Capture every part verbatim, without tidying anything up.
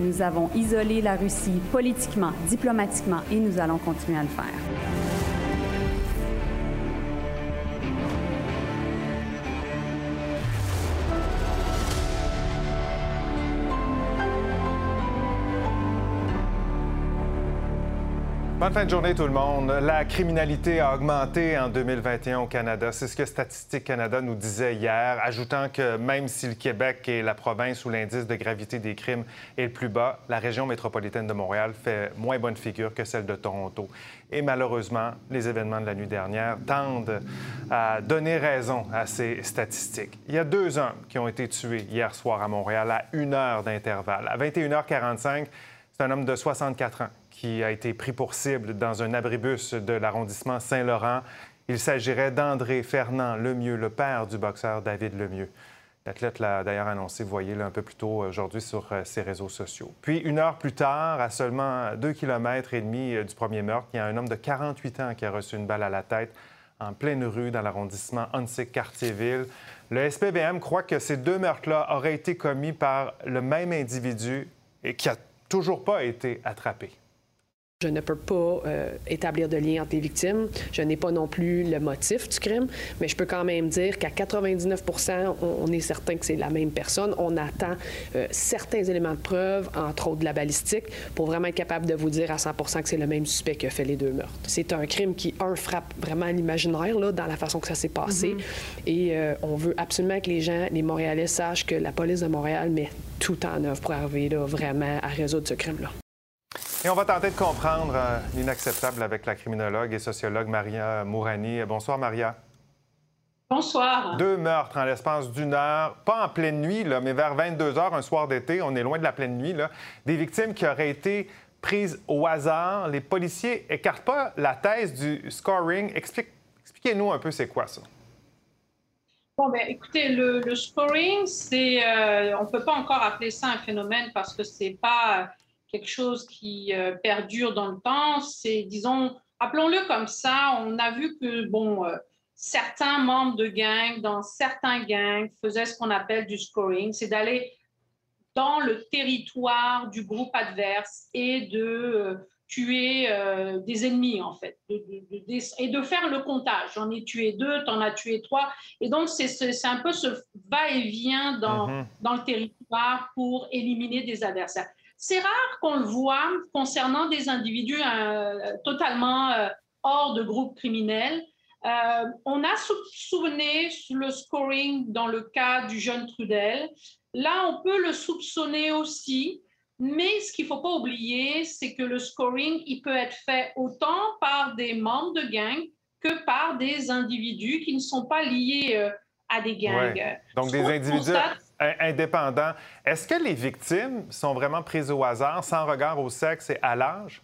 Nous avons isolé la Russie politiquement, diplomatiquement, et nous allons continuer à le faire. Bonne fin de journée tout le monde. La criminalité a augmenté en deux mille vingt et un au Canada. C'est ce que Statistique Canada nous disait hier, ajoutant que même si le Québec est la province où l'indice de gravité des crimes est le plus bas, la région métropolitaine de Montréal fait moins bonne figure que celle de Toronto. Et malheureusement, les événements de la nuit dernière tendent à donner raison à ces statistiques. Il y a deux hommes qui ont été tués hier soir à Montréal à une heure d'intervalle. À vingt et une heures quarante-cinq, c'est un homme de soixante-quatre ans qui a été pris pour cible dans un abribus de l'arrondissement Saint-Laurent. Il s'agirait d'André Fernand Lemieux, le père du boxeur David Lemieux. L'athlète l'a d'ailleurs annoncé, vous voyez, là, un peu plus tôt aujourd'hui sur ses réseaux sociaux. Puis, une heure plus tard, à seulement deux kilomètres et demi du premier meurtre, il y a un homme de quarante-huit ans qui a reçu une balle à la tête en pleine rue dans l'arrondissement Huntsic-Cartierville. Le S P V M croit que ces deux meurtres-là auraient été commis par le même individu et qui n'a toujours pas été attrapé. Je ne peux pas euh, établir de lien entre les victimes. Je n'ai pas non plus le motif du crime, mais je peux quand même dire qu'à quatre-vingt-dix-neuf pour cent, on, on est certain que c'est la même personne. On attend euh, certains éléments de preuve, entre autres de la balistique, pour vraiment être capable de vous dire à cent pour cent que c'est le même suspect qui a fait les deux meurtres. C'est un crime qui, un, frappe vraiment l'imaginaire là, dans la façon que ça s'est passé. Mm-hmm. Et euh, on veut absolument que les gens, les Montréalais, sachent que la police de Montréal met tout en œuvre pour arriver là, vraiment à résoudre ce crime-là. Et on va tenter de comprendre euh, l'inacceptable avec la criminologue et sociologue Maria Mourani. Bonsoir, Maria. Bonsoir. Deux meurtres en l'espace d'une heure, pas en pleine nuit, là, mais vers vingt-deux heures, un soir d'été. On est loin de la pleine nuit. Là. Des victimes qui auraient été prises au hasard. Les policiers n'écartent pas la thèse du scoring. Explique, expliquez-nous un peu c'est quoi ça. Bon, bien, écoutez, le, le scoring, c'est, euh, on ne peut pas encore appeler ça un phénomène parce que c'est pas quelque chose qui euh, perdure dans le temps. C'est, disons, appelons-le comme ça, on a vu que, bon, euh, certains membres de gangs, dans certains gangs, faisaient ce qu'on appelle du scoring, c'est d'aller dans le territoire du groupe adverse et de euh, tuer euh, des ennemis, en fait, de, de, de, de, et de faire le comptage. J'en ai tué deux, t'en as tué trois. Et donc, c'est, c'est, c'est un peu ce va-et-vient dans, mm-hmm. dans le territoire pour éliminer des adversaires. C'est rare qu'on le voit concernant des individus euh, totalement euh, hors de groupe criminel. Euh, on a soupçonné le scoring dans le cas du jeune Trudel. Là, on peut le soupçonner aussi, mais ce qu'il ne faut pas oublier, c'est que le scoring, il peut être fait autant par des membres de gangs que par des individus qui ne sont pas liés euh, à des gangs. Ouais. Donc, des individus constate... indépendants. Est-ce que les victimes sont vraiment prises au hasard, sans regard au sexe et à l'âge?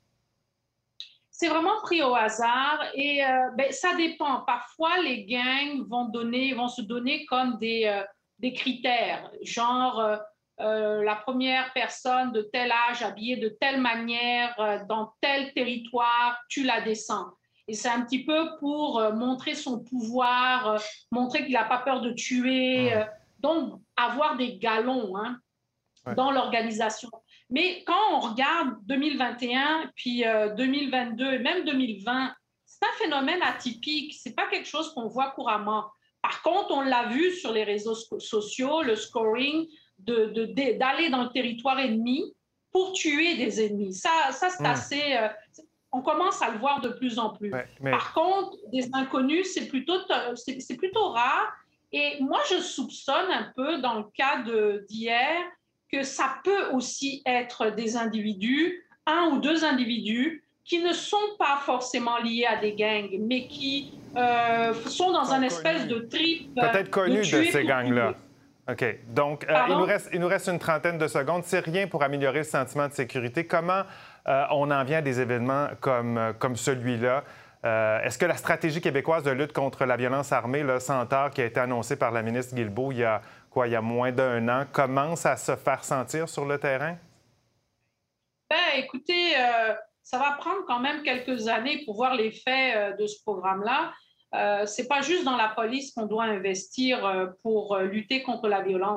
C'est vraiment pris au hasard et euh, ben, ça dépend. Parfois, les gangs vont, donner, vont se donner comme des, euh, des critères, genre euh, euh, la première personne de tel âge, habillée de telle manière, euh, dans tel territoire, tu la descends. Et c'est un petit peu pour euh, montrer son pouvoir, euh, montrer qu'il n'a pas peur de tuer, euh, donc avoir des galons hein, ouais. dans l'organisation. Mais quand on regarde deux mille vingt et un, puis euh, deux mille vingt-deux et même deux mille vingt, c'est un phénomène atypique, ce n'est pas quelque chose qu'on voit couramment. Par contre, on l'a vu sur les réseaux sociaux, le scoring, de, de, de, d'aller dans le territoire ennemi pour tuer des ennemis. Ça, ça c'est mmh. assez... Euh, on commence à le voir de plus en plus. Ouais, mais... Par contre, des inconnus, c'est plutôt, c'est, c'est plutôt rare. Et moi, je soupçonne un peu, dans le cas de, d'hier, que ça peut aussi être des individus, un ou deux individus, qui ne sont pas forcément liés à des gangs, mais qui euh, sont dans un espèce de trip. Peut-être connus de, de ces gangs-là. OK. Donc, euh, il, nous reste, il nous reste une trentaine de secondes. C'est rien pour améliorer le sentiment de sécurité. Comment euh, on en vient à des événements comme, comme celui-là? Euh, est-ce que la stratégie québécoise de lutte contre la violence armée, là, Centaure, qui a été annoncée par la ministre Guilbeault il y a, quoi, il y a moins d'un an, commence à se faire sentir sur le terrain? Bien, écoutez, euh, ça va prendre quand même quelques années pour voir l'effet euh, de ce programme-là. Euh, ce n'est pas juste dans la police qu'on doit investir euh, pour euh, lutter contre la violence.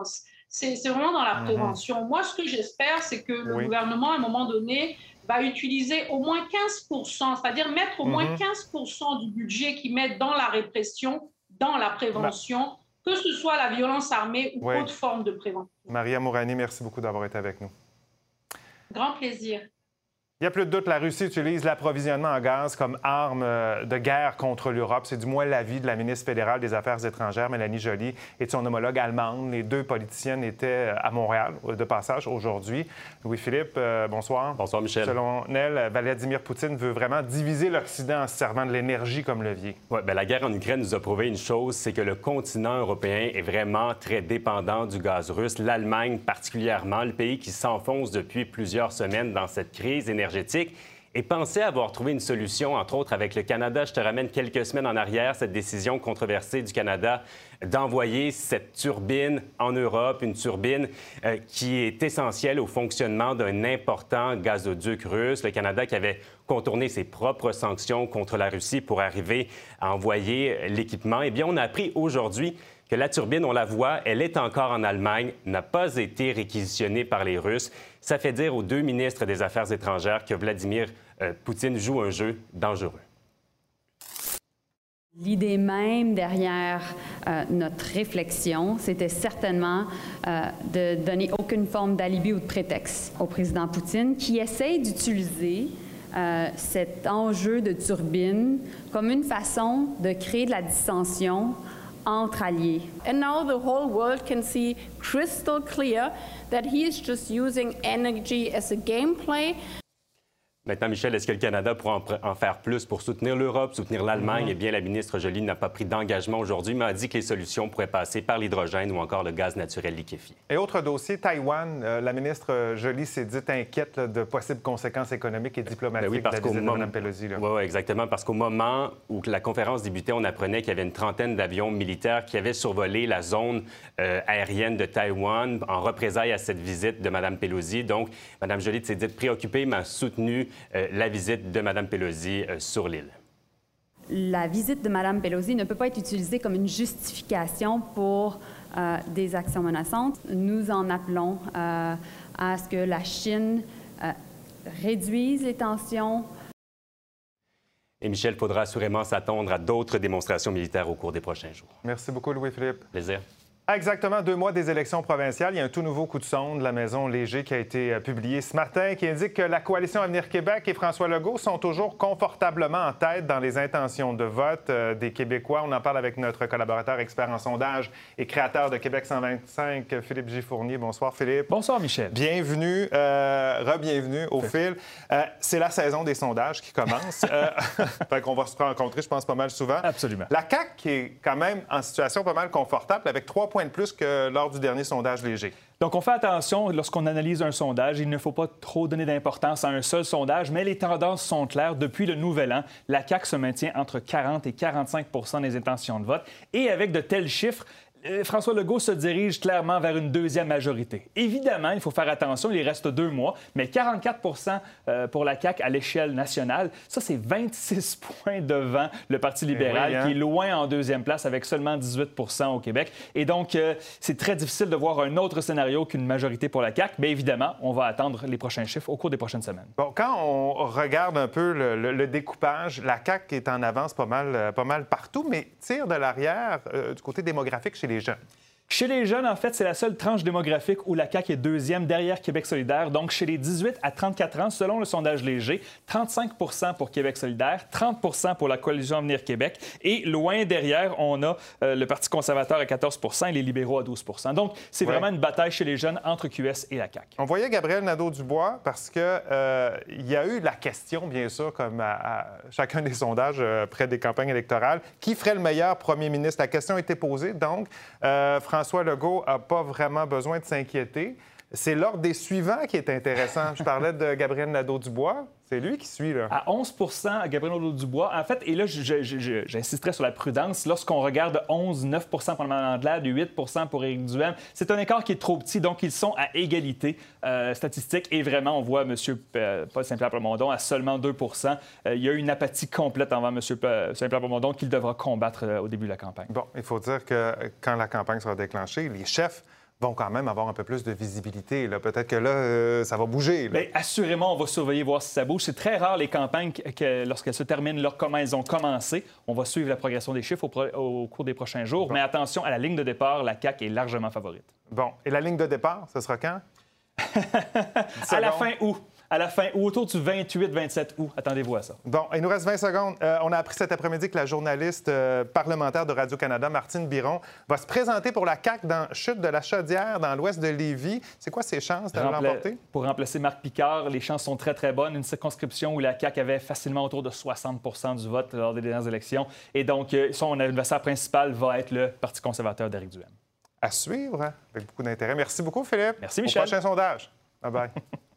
c'est vraiment dans la prévention. Mm-hmm. Moi, ce que j'espère, c'est que le oui. gouvernement, à un moment donné, va utiliser au moins quinze pour cent, c'est-à-dire mettre au mm-hmm. moins quinze pour cent du budget qu'ils mettent dans la répression, dans la prévention, bah. que ce soit la violence armée ou oui. autre forme de prévention. Maria Mourani, merci beaucoup d'avoir été avec nous. Grand plaisir. Il n'y a plus de doute, la Russie utilise l'approvisionnement en gaz comme arme de guerre contre l'Europe. C'est du moins l'avis de la ministre fédérale des Affaires étrangères, Mélanie Joly, et de son homologue allemande. Les deux politiciennes étaient à Montréal, de passage, aujourd'hui. Louis-Philippe, euh, bonsoir. Bonsoir, Michel. Selon elle, Vladimir Poutine veut vraiment diviser l'Occident en se servant de l'énergie comme levier. Oui, bien, la guerre en Ukraine nous a prouvé une chose, c'est que le continent européen est vraiment très dépendant du gaz russe. L'Allemagne particulièrement, le pays qui s'enfonce depuis plusieurs semaines dans cette crise énergétique. Et pensait avoir trouvé une solution, entre autres avec le Canada. Je te ramène quelques semaines en arrière, cette décision controversée du Canada d'envoyer cette turbine en Europe, une turbine euh, qui est essentielle au fonctionnement d'un important gazoduc russe. Le Canada qui avait contourné ses propres sanctions contre la Russie pour arriver à envoyer l'équipement. Eh bien, on a appris aujourd'hui que la turbine, on la voit, elle est encore en Allemagne, n'a pas été réquisitionnée par les Russes. Ça fait dire aux deux ministres des Affaires étrangères que Vladimir euh, Poutine joue un jeu dangereux. L'idée même derrière euh, notre réflexion, c'était certainement euh, de donner aucune forme d'alibi ou de prétexte au président Poutine, qui essaye d'utiliser euh, cet enjeu de turbine comme une façon de créer de la dissension entre alliés. And now the whole world can see crystal clear that he is just using energy as a gameplay. Maintenant, Michel, est-ce que le Canada pourra en faire plus pour soutenir l'Europe, soutenir l'Allemagne? Mm-hmm. Eh bien, la ministre Joly n'a pas pris d'engagement aujourd'hui, mais a dit que les solutions pourraient passer par l'hydrogène ou encore le gaz naturel liquéfié. Et autre dossier, Taïwan, euh, la ministre Joly s'est dite inquiète là, de possibles conséquences économiques et diplomatiques ben oui, parce de la visite de Mme Pelosi. Oui, ouais, exactement, parce qu'au moment où la conférence débutait, on apprenait qu'il y avait une trentaine d'avions militaires qui avaient survolé la zone euh, aérienne de Taïwan en représailles à cette visite de Mme Pelosi. Donc, Mme Joly s'est dite préoccupée, mais a soutenu Euh, la visite de Mme Pelosi euh, sur l'île. La visite de Mme Pelosi ne peut pas être utilisée comme une justification pour euh, des actions menaçantes. Nous en appelons euh, à ce que la Chine euh, réduise les tensions. Et Michel, il faudra assurément s'attendre à d'autres démonstrations militaires au cours des prochains jours. Merci beaucoup, Louis-Philippe. Plaisir. À exactement deux mois des élections provinciales, il y a un tout nouveau coup de sonde de la Maison Léger qui a été euh, publié ce matin, qui indique que la coalition Avenir Québec et François Legault sont toujours confortablement en tête dans les intentions de vote euh, des Québécois. On en parle avec notre collaborateur expert en sondage et créateur de Québec cent vingt-cinq, Philippe J. Fournier. Bonsoir, Philippe. Bonsoir, Michel. Bienvenue, euh, re-bienvenue au fil. Euh, c'est la saison des sondages qui commence. euh, fait qu'on va se rencontrer, je pense, pas mal souvent. Absolument. La C A Q qui est quand même en situation pas mal confortable, avec trois points de plus que lors du dernier sondage léger. Donc, on fait attention lorsqu'on analyse un sondage. Il ne faut pas trop donner d'importance à un seul sondage, mais les tendances sont claires. Depuis le Nouvel An, la C A Q se maintient entre quarante et quarante-cinq pour cent des intentions de vote. Et avec de tels chiffres, François Legault se dirige clairement vers une deuxième majorité. Évidemment, il faut faire attention, il reste deux mois, mais quarante-quatre pour cent pour la C A Q à l'échelle nationale, ça, c'est vingt-six points devant le Parti libéral, oui, hein? qui est loin en deuxième place avec seulement dix-huit pour cent au Québec. Et donc, euh, c'est très difficile de voir un autre scénario qu'une majorité pour la C A Q. Mais évidemment, on va attendre les prochains chiffres au cours des prochaines semaines. Bon, quand on regarde un peu le, le, le découpage, la C A Q est en avance pas mal, pas mal partout, mais tire de l'arrière euh, du côté démographique chez les jeunes. Chez les jeunes, en fait, c'est la seule tranche démographique où la C A Q est deuxième derrière Québec solidaire. Donc, chez les dix-huit à trente-quatre ans, selon le sondage léger, trente-cinq pour cent pour Québec solidaire, trente pour cent pour la Coalition Avenir Québec. Et loin derrière, on a euh, le Parti conservateur à quatorze pour cent et les libéraux à douze pour cent. Donc, c'est ouais. vraiment une bataille chez les jeunes entre Q S et la C A Q. On voyait Gabriel Nadeau-Dubois parce qu'il euh, y a eu la question, bien sûr, comme à, à chacun des sondages euh, près des campagnes électorales, qui ferait le meilleur premier ministre? La question a été posée, donc euh, François Legault n'a pas vraiment besoin de s'inquiéter. C'est l'ordre des suivants qui est intéressant. Je parlais de Gabriel Nadeau-Dubois. C'est lui qui suit, là. À onze pour cent, Gabriel Nadeau-Dubois. En fait, et là, j'insisterai sur la prudence. Lorsqu'on regarde onze, neuf pour cent pour Mme Andelade, huit pour cent pour Éric Duhem, c'est un écart qui est trop petit. Donc, ils sont à égalité euh, statistique. Et vraiment, on voit M. Euh, Paul Saint-Pierre Plamondon à seulement deux pour cent. Euh, il y a eu une apathie complète envers M. Saint-Pierre Plamondon qu'il devra combattre euh, au début de la campagne. Bon, il faut dire que quand la campagne sera déclenchée, les chefs vont quand même avoir un peu plus de visibilité. Peut-être que là, euh, ça va bouger. Là. Bien, assurément, on va surveiller, voir si ça bouge. C'est très rare, les campagnes, que, que lorsqu'elles se terminent, leur, comment elles ont commencé. On va suivre la progression des chiffres au, pro, au cours des prochains jours. Bon. Mais attention, à la ligne de départ, la C A Q est largement favorite. Bon. Et la ligne de départ, ce sera quand? À la fin août. À la fin, ou autour du vingt-huit vingt-sept août. Attendez-vous à ça. Bon, il nous reste vingt secondes. Euh, on a appris cet après-midi que la journaliste euh, parlementaire de Radio-Canada, Martine Biron, va se présenter pour la C A Q dans Chute de la Chaudière, dans l'ouest de Lévis. C'est quoi ses chances de Rempla... l'emporter? Pour remplacer Marc Picard, les chances sont très, très bonnes. Une circonscription où la C A Q avait facilement autour de soixante pour cent du vote lors des dernières élections. Et donc, son adversaire principal va être le Parti conservateur d'Éric Duhem. À suivre, hein? Avec beaucoup d'intérêt. Merci beaucoup, Philippe. Merci, Michel. Au prochain sondage. Bye-bye.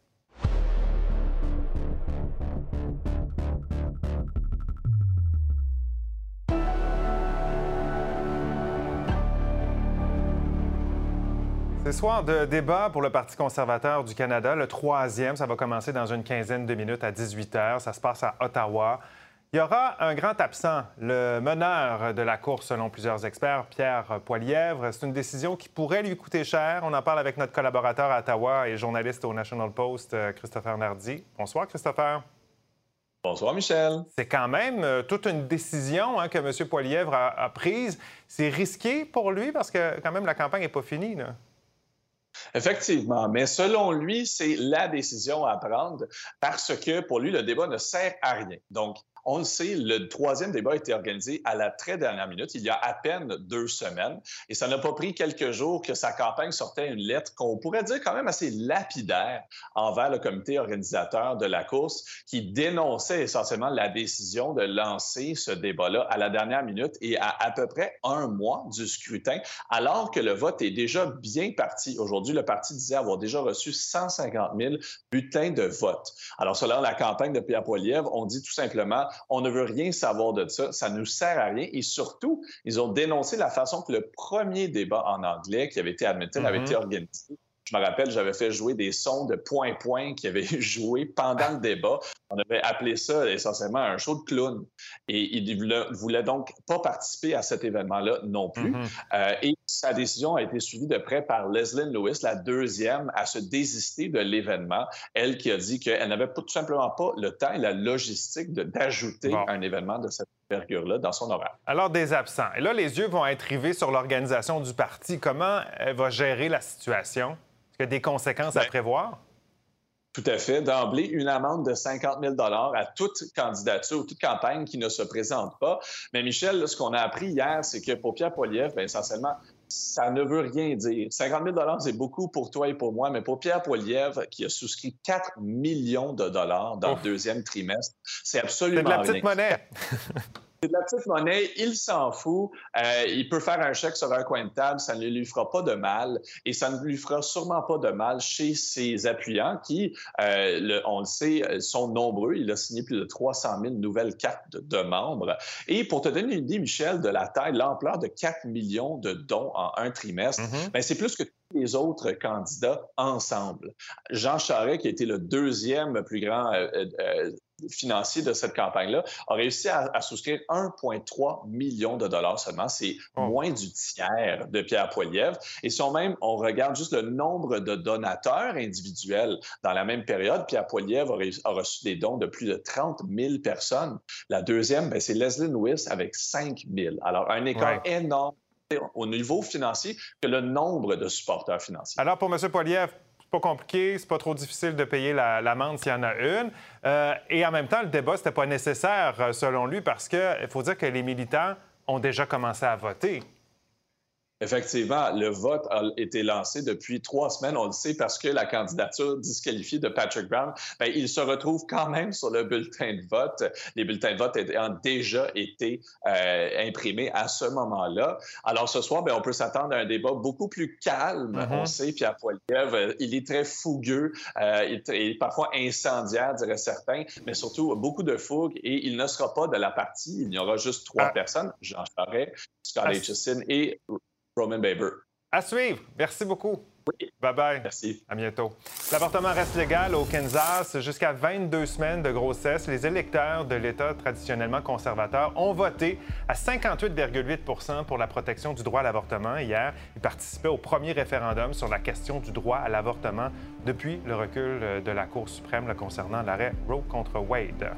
C'est soir de débat pour le Parti conservateur du Canada, le troisième. Ça va commencer dans une quinzaine de minutes à dix-huit heures. Ça se passe à Ottawa. Il y aura un grand absent, le meneur de la course, selon plusieurs experts, Pierre Poilievre. C'est une décision qui pourrait lui coûter cher. On en parle avec notre collaborateur à Ottawa et journaliste au National Post, Christopher Nardi. Bonsoir, Christopher. Bonsoir, Michel. C'est quand même euh, toute une décision hein, que M. Poilievre a, a prise. C'est risqué pour lui parce que, quand même, la campagne n'est pas finie, là. Effectivement, mais selon lui, c'est la décision à prendre parce que pour lui, le débat ne sert à rien. Donc, on le sait, le troisième débat a été organisé à la très dernière minute, il y a à peine deux semaines. Et ça n'a pas pris quelques jours que sa campagne sortait une lettre qu'on pourrait dire quand même assez lapidaire envers le comité organisateur de la course qui dénonçait essentiellement la décision de lancer ce débat-là à la dernière minute et à à peu près un mois du scrutin, alors que le vote est déjà bien parti. Aujourd'hui, le parti disait avoir déjà reçu cent cinquante mille bulletins de vote. Alors, selon la campagne de Pierre Poilievre, on dit tout simplement on ne veut rien savoir de ça, ça ne nous sert à rien. Et surtout, ils ont dénoncé la façon que le premier débat en anglais qui avait été à Edmonton mm-hmm. avait été organisé. Je me rappelle, j'avais fait jouer des sons de point-point qui avaient joué pendant le débat. On avait appelé ça essentiellement un show de clown. Et il ne voulait donc pas participer à cet événement-là non plus. Mm-hmm. Euh, et sa décision a été suivie de près par Leslyn Lewis, la deuxième à se désister de l'événement. Elle qui a dit qu'elle n'avait tout simplement pas le temps et la logistique de, d'ajouter bon. un événement de cette envergure-là dans son horaire. Alors, des absents. Et là, les yeux vont être rivés sur l'organisation du parti. Comment elle va gérer la situation? Est-ce qu'il y a des conséquences Bien, à prévoir? Tout à fait. D'emblée, une amende de cinquante mille dollars à toute candidature ou toute campagne qui ne se présente pas. Mais Michel, là, ce qu'on a appris hier, c'est que pour Pierre Poilievre, bien, essentiellement, ça ne veut rien dire. cinquante mille dollars, c'est beaucoup pour toi et pour moi, mais pour Pierre Poilievre, qui a souscrit quatre millions de dollars dans Ouf. le deuxième trimestre, c'est absolument rien. C'est de la petite rien. monnaie. C'est de la petite monnaie, il s'en fout. Euh, il peut faire un chèque sur un coin de table, ça ne lui fera pas de mal et ça ne lui fera sûrement pas de mal chez ses appuyants qui, euh, le, on le sait, sont nombreux. Il a signé plus de trois cent mille nouvelles cartes de, de membres. Et pour te donner une idée, Michel, de la taille, l'ampleur de quatre millions de dons en un trimestre, mm-hmm. bien, c'est plus que tous les autres candidats ensemble. Jean Charest, qui a été le deuxième plus grand euh, euh, financier de cette campagne-là, a réussi à, à souscrire un virgule trois million de dollars seulement. C'est oh. moins du tiers de Pierre Poilievre. Et si on même, on regarde juste le nombre de donateurs individuels dans la même période, Pierre Poilievre a, a reçu des dons de plus de trente mille personnes. La deuxième, bien, c'est Leslyn Lewis avec cinq mille. Alors, un écart ouais. énorme au niveau financier que le nombre de supporters financiers. Alors, pour M. Poilievre, pas compliqué, c'est pas trop difficile de payer la, l'amende s'il y en a une. Euh, et en même temps, le débat, c'était pas nécessaire, selon lui, parce qu'il faut dire que les militants ont déjà commencé à voter. Effectivement, le vote a été lancé depuis trois semaines. On le sait parce que la candidature disqualifiée de Patrick Brown, bien, il se retrouve quand même sur le bulletin de vote. Les bulletins de vote ont déjà été euh, imprimés à ce moment-là. Alors ce soir, bien, on peut s'attendre à un débat beaucoup plus calme. Mm-hmm. On sait, Pierre Poilievre, il est très fougueux, euh, il est parfois incendiaire, diraient certains, mais surtout beaucoup de fougue et il ne sera pas de la partie. Il y aura juste trois ah. personnes, Jean Charest, Scott ah. Aitchison et Roman Baber. À suivre. Merci beaucoup. Oui. Bye-bye. Merci. À bientôt. L'avortement reste légal au Kansas jusqu'à vingt-deux semaines de grossesse. Les électeurs de l'État traditionnellement conservateur ont voté à cinquante-huit virgule huit pour cent pour la protection du droit à l'avortement hier. Ils participaient au premier référendum sur la question du droit à l'avortement depuis le recul de la Cour suprême là, concernant l'arrêt Roe contre Wade.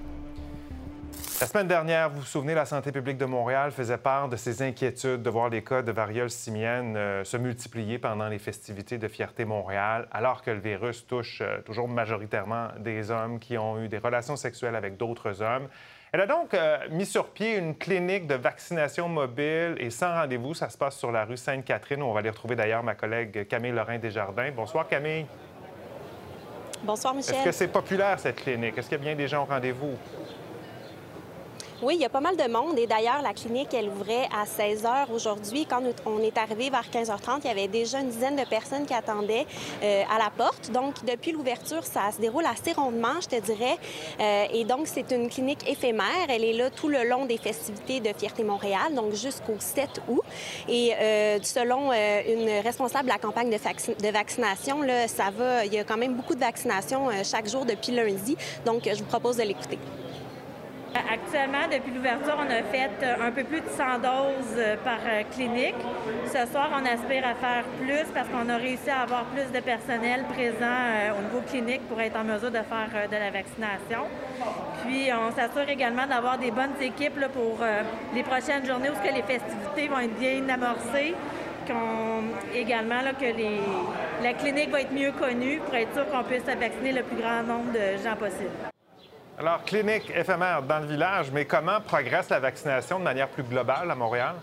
La semaine dernière, vous vous souvenez, la santé publique de Montréal faisait part de ses inquiétudes de voir les cas de variole simienne euh, se multiplier pendant les festivités de Fierté Montréal, alors que le virus touche euh, toujours majoritairement des hommes qui ont eu des relations sexuelles avec d'autres hommes. Elle a donc euh, mis sur pied une clinique de vaccination mobile et sans rendez-vous. Ça se passe sur la rue Sainte-Catherine, où on va aller retrouver d'ailleurs ma collègue Camille Lorrain-Desjardins. Bonsoir, Camille. Bonsoir, Michel. Est-ce que c'est populaire, cette clinique? Est-ce qu'il y a bien des gens au rendez-vous? Oui, il y a pas mal de monde. Et d'ailleurs, la clinique, elle ouvrait à seize heures aujourd'hui. Quand on est arrivé vers quinze heures trente, il y avait déjà une dizaine de personnes qui attendaient euh, à la porte. Donc, depuis l'ouverture, ça se déroule assez rondement, je te dirais. Euh, et donc, c'est une clinique éphémère. Elle est là tout le long des festivités de Fierté Montréal, donc jusqu'au sept août. Et euh, selon euh, une responsable de la campagne de, vac- de vaccination, là, ça va, il y a quand même beaucoup de vaccinations euh, chaque jour depuis lundi. Donc, je vous propose de l'écouter. Actuellement, depuis l'ouverture, on a fait un peu plus de cent doses par clinique. Ce soir, on aspire à faire plus parce qu'on a réussi à avoir plus de personnel présent au niveau clinique pour être en mesure de faire de la vaccination. Puis, on s'assure également d'avoir des bonnes équipes là, pour les prochaines journées où les festivités vont être bien amorcées. Qu'on, également là, que les, la clinique va être mieux connue pour être sûr qu'on puisse vacciner le plus grand nombre de gens possible. Alors, clinique éphémère dans le village, mais comment progresse la vaccination de manière plus globale à Montréal?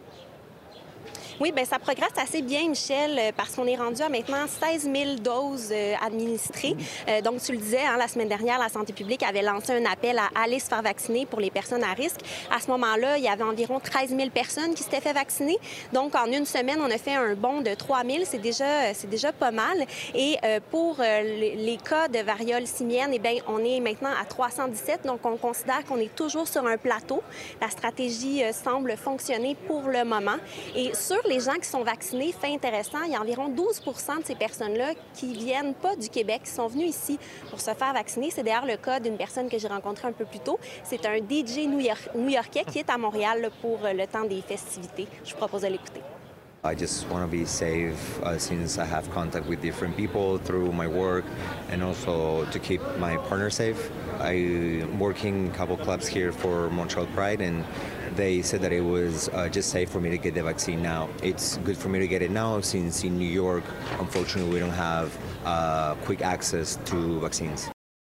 Oui, bien, ça progresse assez bien, Michel, parce qu'on est rendu à maintenant seize mille doses euh, administrées. Euh, donc, tu le disais, hein, la semaine dernière, la santé publique avait lancé un appel à aller se faire vacciner pour les personnes à risque. À ce moment-là, il y avait environ treize mille personnes qui s'étaient fait vacciner. Donc, en une semaine, on a fait un bond de trois mille. C'est déjà, c'est déjà pas mal. Et euh, pour euh, les, les cas de variole simienne, eh bien, on est maintenant à trois cent dix-sept. Donc, on considère qu'on est toujours sur un plateau. La stratégie euh, semble fonctionner pour le moment. Et sur les gens qui sont vaccinés, fait intéressant, il y a environ douze pour cent de ces personnes-là qui viennent pas du Québec, qui sont venues ici pour se faire vacciner. C'est d'ailleurs le cas d'une personne que j'ai rencontrée un peu plus tôt. C'est un D J new-yorkais qui est à Montréal pour le temps des festivités. Je vous propose de l'écouter. I just want to be safe uh, since I have contact with different people through my work and also to keep my partner safe. I'm working a couple clubs here for Montreal Pride and they said that it was uh, just safe for me to get the vaccine now. It's good for me to get it now since in New York, unfortunately, we don't have uh, quick access to vaccines.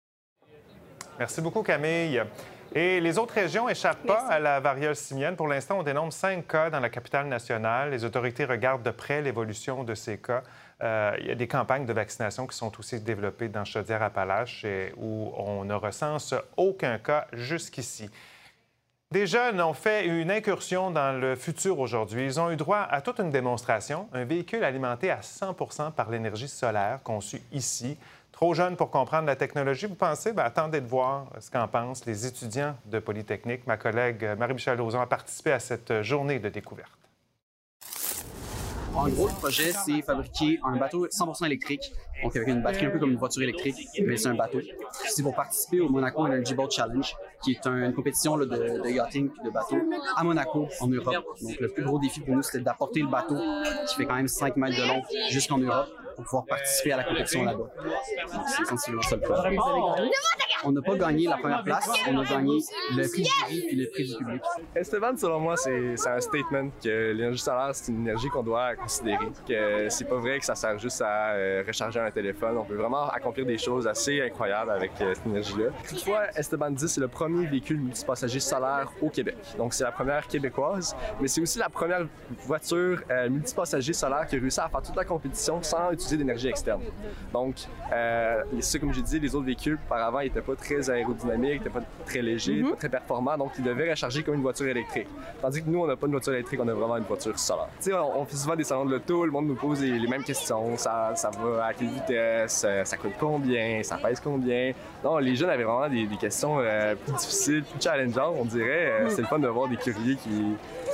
Merci beaucoup, Camille. Et les autres régions n'échappent pas à la variole simienne. Pour l'instant, on dénombre cinq cas dans la capitale nationale. Les autorités regardent de près l'évolution de ces cas. Euh, il y a des campagnes de vaccination qui sont aussi développées dans Chaudière-Appalaches où on ne recense aucun cas jusqu'ici. Des jeunes ont fait une incursion dans le futur aujourd'hui. Ils ont eu droit à toute une démonstration, un véhicule alimenté à cent pour cent par l'énergie solaire conçu ici. Trop jeune pour comprendre la technologie, vous pensez? Bien, attendez de voir ce qu'en pensent les étudiants de Polytechnique. Ma collègue Marie-Michel Lauzon a participé à cette journée de découverte. En gros, le projet, c'est fabriquer un bateau cent pour cent électrique, donc avec une batterie un peu comme une voiture électrique, mais c'est un bateau. C'est pour participer au Monaco Energy Boat Challenge, qui est un, une compétition là, de, de yachting et de bateau à Monaco, en Europe. Donc, le plus gros défi pour nous, c'était d'apporter le bateau, qui fait quand même cinq mètres de long, jusqu'en Europe, pour pouvoir participer à la compétition là-bas. C'est essentiellement ça le projet. On n'a pas gagné la première place, on a gagné le prix du jury et le prix du public. Esteban, selon moi, c'est un statement que l'énergie solaire, c'est une énergie qu'on doit considérer. Que c'est pas vrai que ça sert juste à euh, recharger un téléphone. On peut vraiment accomplir des choses assez incroyables avec euh, cette énergie-là. Toutefois, Esteban dix, c'est le premier véhicule multipassager solaire au Québec. Donc, c'est la première québécoise, mais c'est aussi la première voiture euh, multipassager solaire qui a réussi à faire toute la compétition sans utiliser d'énergie externe. Donc, euh, c'est comme j'ai dit, les autres véhicules, par avant, n'étaient pas très aérodynamiques, n'étaient pas très légers, mm-hmm. pas très performants, donc ils devaient recharger comme une voiture électrique. Tandis que nous, on n'a pas une voiture électrique, on a vraiment une voiture solaire. Tu sais, on, on fait souvent des salons de l'auto, le monde nous pose les, les mêmes questions. Ça, ça va à quelle vitesse? Ça coûte combien? Ça pèse combien? Non, les jeunes avaient vraiment des, des questions euh, plus difficiles, plus challengeantes, on dirait. Euh, c'est le fun de voir des curieux qui,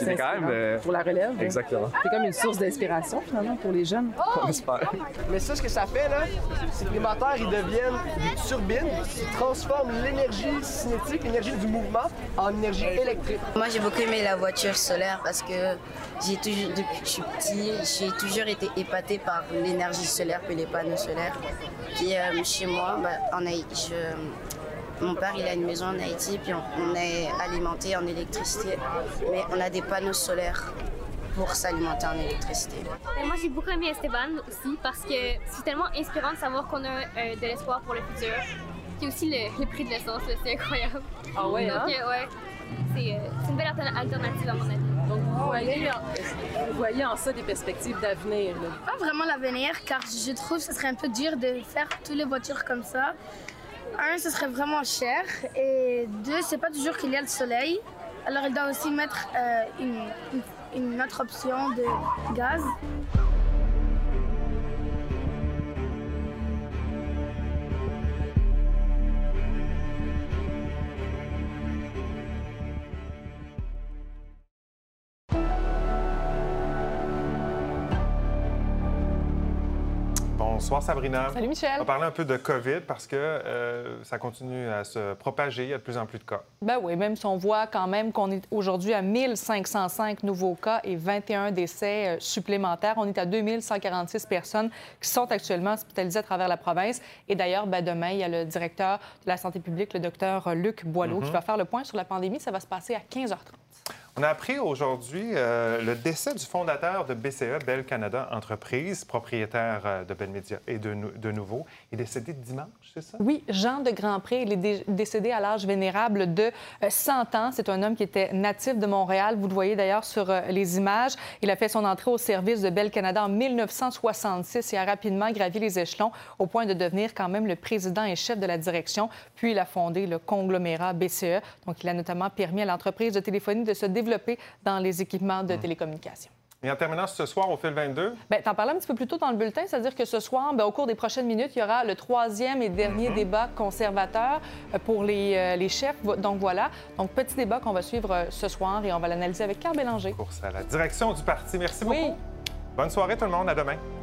qui est quand même... Euh... Pour la relève. Exactement. C'est comme une source d'inspiration, finalement, pour les jeunes. On espère. Mais ça, ce que ça fait, là, c'est que les moteurs, ils deviennent des turbines qui transforment l'énergie cinétique, l'énergie du mouvement, en énergie électrique. Moi, j'ai beaucoup aimé la voiture solaire parce que j'ai toujours, depuis que je suis petit, j'ai toujours été épatée par l'énergie solaire et les panneaux solaires. Puis euh, chez moi, bah, en Haïti, je, mon père il a une maison en Haïti, puis on, on est alimenté en électricité, mais on a des panneaux solaires pour s'alimenter en électricité. Et moi, j'ai beaucoup aimé Esteban aussi parce que c'est tellement inspirant de savoir qu'on a euh, de l'espoir pour le futur. Puis aussi le, le prix de l'essence, c'est incroyable. Ah ouais, Donc, hein? euh, ouais, c'est euh, une belle alternative à mon avis. Donc, vous voyez, en, vous voyez en ça des perspectives d'avenir? Pas vraiment l'avenir, car je trouve que ce serait un peu dur de faire toutes les voitures comme ça. Un, ce serait vraiment cher. Et deux, c'est pas toujours qu'il y a le soleil. Alors, il doit aussi mettre euh, une, une, une autre option de gaz. Bonsoir Sabrina. Salut Michel. On va parler un peu de COVID parce que euh, ça continue à se propager. Il y a de plus en plus de cas. Ben oui, même si on voit quand même qu'on est aujourd'hui à mille cinq cent cinq nouveaux cas et vingt et un décès supplémentaires. On est à deux mille cent quarante-six personnes qui sont actuellement hospitalisées à travers la province. Et d'ailleurs, ben demain, il y a le directeur de la santé publique, le docteur Luc Boileau, mm-hmm. qui va faire le point sur la pandémie. Ça va se passer à quinze heures trente. On a appris aujourd'hui euh, le décès du fondateur de B C E, Bell Canada Entreprises, propriétaire euh, de Bell Media et de, de Nouveau. Il est décédé dimanche, c'est ça? Oui, Jean de Grandpré. Il est dé décédé à l'âge vénérable de euh, cent ans. C'est un homme qui était natif de Montréal. Vous le voyez d'ailleurs sur euh, les images. Il a fait son entrée au service de Bell Canada en mille neuf cent soixante-six et a rapidement gravi les échelons au point de devenir quand même le président et chef de la direction. Puis il a fondé le conglomérat B C E. Donc, il a notamment permis à l'entreprise de téléphonie de se développer dans les équipements de mmh. télécommunications. Et en terminant ce soir, au fil vingt-deux... Bien, t'en parlais un petit peu plus tôt dans le bulletin, c'est-à-dire que ce soir, bien, au cours des prochaines minutes, il y aura le troisième et dernier mmh. débat conservateur pour les, euh, les chefs. Donc voilà, donc petit débat qu'on va suivre ce soir et on va l'analyser avec Carl Bélanger. Course à la direction du parti. Merci oui. beaucoup. Bonne soirée tout le monde, à demain.